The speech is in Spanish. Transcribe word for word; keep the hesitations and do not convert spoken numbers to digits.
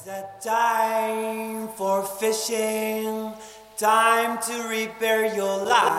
Time for fishing, time to repair your life.